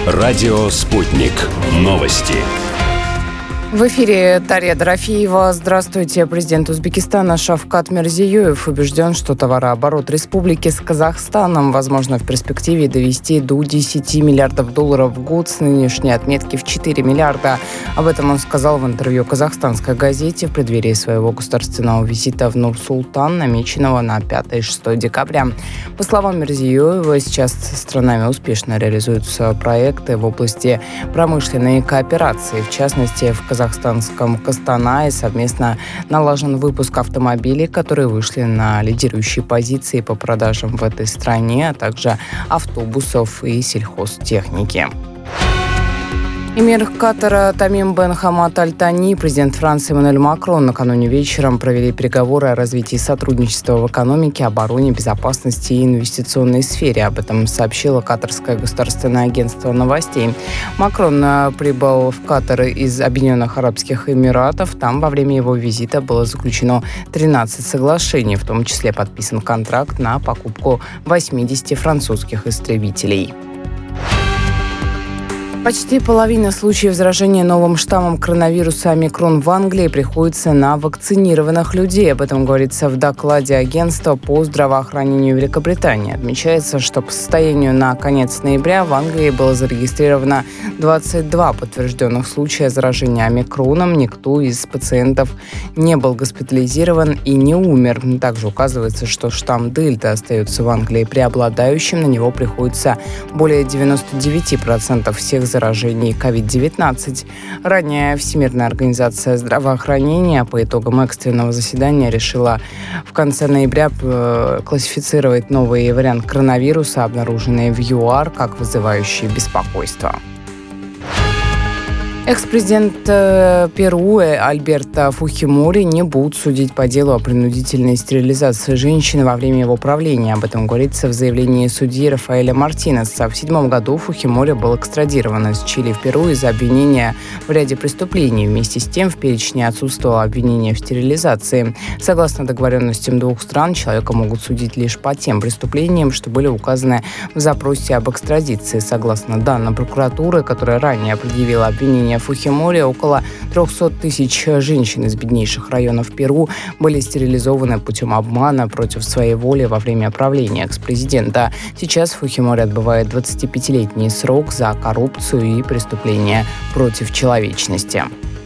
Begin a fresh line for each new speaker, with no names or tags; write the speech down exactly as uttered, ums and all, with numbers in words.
Радио «Спутник». Новости.
В эфире Дарья Дорофеева. Здравствуйте. Президент Узбекистана Шавкат Мирзиёев убежден, что товарооборот республики с Казахстаном возможно в перспективе довести до десяти миллиардов долларов в год с нынешней отметки в четыре миллиарда. Об этом он сказал в интервью казахстанской газете в преддверии своего государственного визита в Нур-Султан, намеченного на пятое и шестое декабря. По словам Мирзиёева, сейчас странами успешно реализуются проекты в области промышленной кооперации. В частности, в Казахстане В казахстанском Костанае совместно налажен выпуск автомобилей, которые вышли на лидирующие позиции по продажам в этой стране, а также автобусов и сельхозтехники. Эмир Катара Тамим бен Хамад Аль-Тани и президент Франции Эммануэль Макрон накануне вечером провели переговоры о развитии сотрудничества в экономике, обороне, безопасности и инвестиционной сфере. Об этом сообщило Катарское государственное агентство новостей. Макрон прибыл в Катар из Объединенных Арабских Эмиратов. Там во время его визита было заключено тринадцать соглашений, в том числе подписан контракт на покупку восьмидесяти французских истребителей. Почти половина случаев заражения новым штаммом коронавируса омикрон в Англии приходится на вакцинированных людей. Об этом говорится в докладе агентства по здравоохранению Великобритании. Отмечается, что по состоянию на конец ноября в Англии было зарегистрировано двадцать два подтвержденных случая заражения омикроном. Никто из пациентов не был госпитализирован и не умер. Также указывается, что штамм Дельта остается в Англии преобладающим. На него приходится более девяносто девять процентов всех заражений заражений ковид девятнадцать. Ранее Всемирная организация здравоохранения по итогам экстренного заседания решила в конце ноября классифицировать новый вариант коронавируса, обнаруженный в ЮАР, как вызывающий беспокойство. Экс-президент Перу Альберто Фухимори не будут судить по делу о принудительной стерилизации женщины во время его правления. Об этом говорится в заявлении судьи Рафаэля Мартинеса. В две тысячи седьмом году Фухимори был экстрадирован из Чили в Перу из-за обвинения в ряде преступлений. Вместе с тем в перечне отсутствовало обвинение в стерилизации. Согласно договоренностям двух стран, человека могут судить лишь по тем преступлениям, что были указаны в запросе об экстрадиции. Согласно данным прокуратуры, которая ранее предъявила обвинение Фухимори, около триста тысяч женщин из беднейших районов Перу были стерилизованы путем обмана против своей воли во время правления экс-президента. Сейчас Фухимори отбывает двадцатипятилетний срок за коррупцию и преступления против человечности.